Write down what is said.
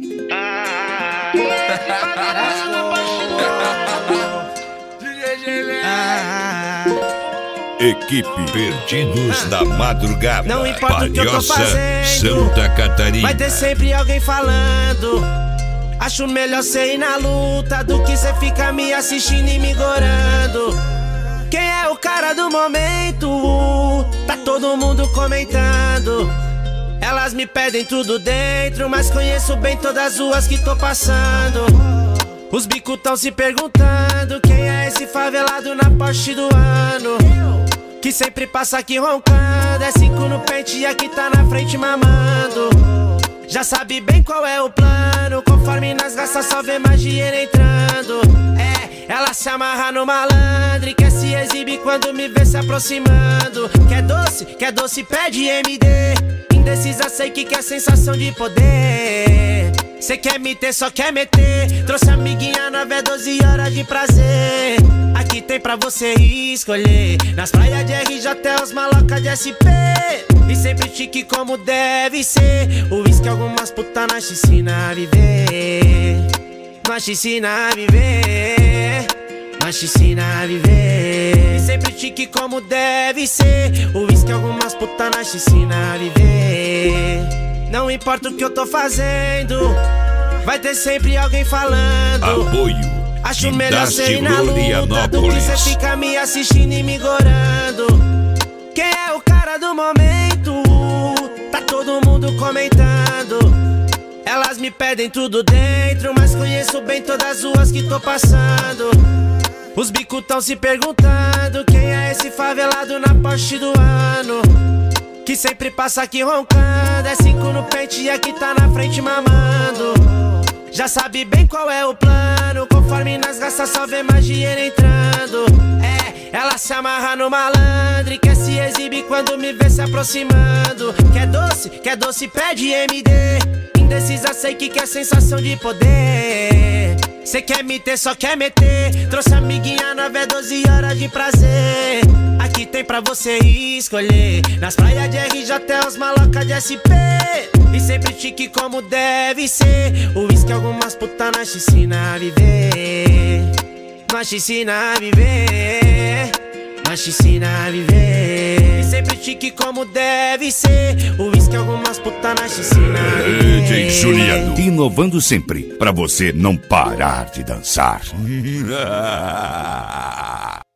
Equipe Perdidos da Madrugada. Não importa o que eu tô fazendo, Santa Catarina. vai ter sempre alguém falando. Acho melhor cê ir na luta do que cê ficar me assistindo e me gorando. Quem é o cara do momento? Tá todo mundo comentando. Elas me pedem tudo dentro, mas conheço bem todas as ruas que tô passando. Os bicos tão se perguntando quem é esse favelado na Porsche do ano, que sempre passa aqui roncando. É 5 no pente e aqui tá na frente mamando. Já sabe bem qual é o plano, conforme nas gastas só vê mais dinheiro entrando. Ela se amarra no malandro e quer se exibir quando me vê se aproximando. Quer doce, pede MD. Indecisa, sei que quer sensação de poder. Cê quer me ter, só quer meter. Trouxe amiguinha nova, é 12 horas de prazer. Aqui tem pra você escolher. Nas praias de RJ até os malocas de SP. E sempre chique como deve ser. O uísque, algumas putas na piscina a viver. Nós te ensina a viver. Nós te ensina a viver. E sempre chique como deve ser. O uísque, algumas putas na piscina a viver. Não importa o que eu tô fazendo, vai ter sempre alguém falando. Apoio. Acho melhor cê ir na luta do que cê ficar me assistindo e me gorando. Quem é o cara do momento? Tá todo mundo comentando. Elas me pedem tudo dentro, mas conheço bem todas as ruas que tô passando. Os bicos tão se perguntando quem é esse favelado na Porsche do ano, que sempre passa aqui roncando. É 5 no pente e aqui tá na frente mamando. Já sabe bem qual é o plano, conforme nas gastas só vê mais dinheiro entrando. Ela se amarra no malandro e quer se exibir quando me vê se aproximando. Quer doce, pede MD. Indecisa, sei que quer sensação de poder. Cê quer me ter, só quer meter. Trouxe amiguinha nova, é 12 horas de prazer. Aqui tem pra você escolher. Nas praias de RJ até os malocas de SP. E sempre chique como deve ser. O uísque, algumas putas na piscina a viver. Nós te ensina a viver. Nós te ensina a viver. E sempre chique como deve ser. O uísque, algumas putas na piscina a viver. DJ Juliano, inovando sempre pra você não parar de dançar.